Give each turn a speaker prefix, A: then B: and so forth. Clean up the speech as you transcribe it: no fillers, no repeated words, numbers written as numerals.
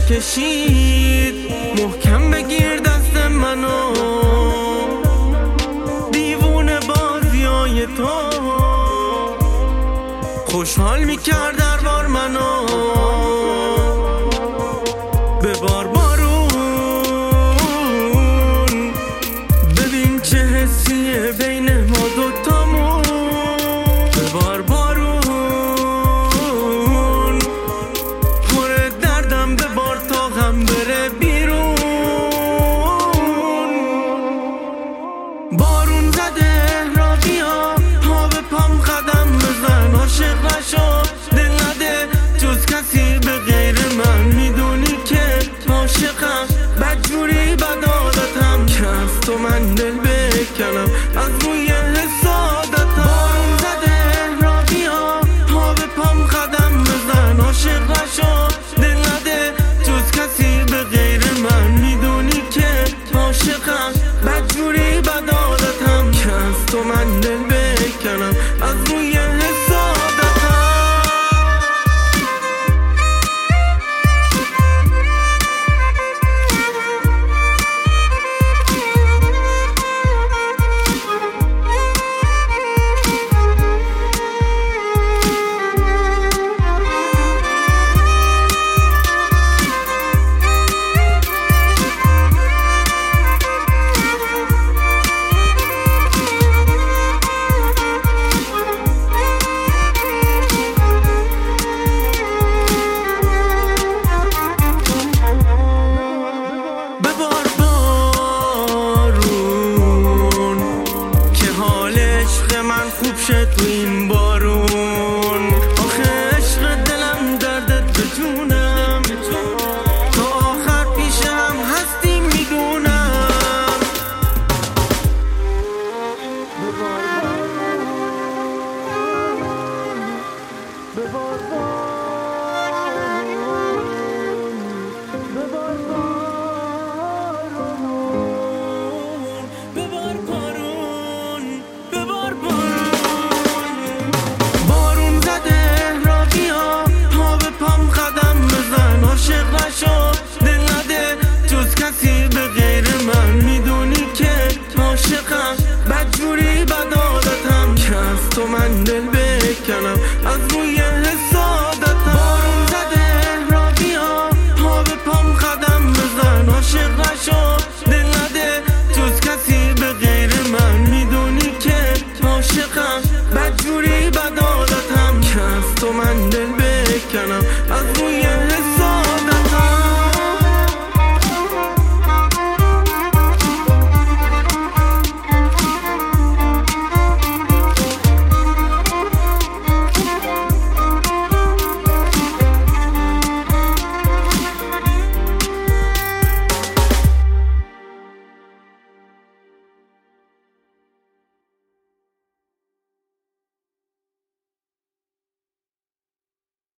A: کشید محکم بگیر دست منو، دیوونه بازیای تو خوشحال میکرد دربار منو. ببار بارون ببین چه حسیه بین ما دوتامون. ببار بارون پر دردم، ببار تا غم بره بیرون. بارون زده را بیا، پا به پام قدم بزن، عاشق نشو دل نده جز کسی به غیر من. میدونی که عاشقم بدجوری بد عادتم، که از تو من دل بکنم از روی حسادتم. بارون زده را بیا، پا به پام قدم بزن، عاشق نشو دل نده جز کسی به غیر من. میدونی که عاشقم بدجوری بد عادتم، که از تو من دل بکنم از روی حسادتم. من خوب شد تو این بارون، آخه عشق دلم دردت به جونم، تا آخر پیشم هستی میدونم. ببار عاشق نشو دل نده جز کسی به غیر من. میدونی که عاشقم بدجوری بد عادتم، که از تو من دل بکنم از روی حس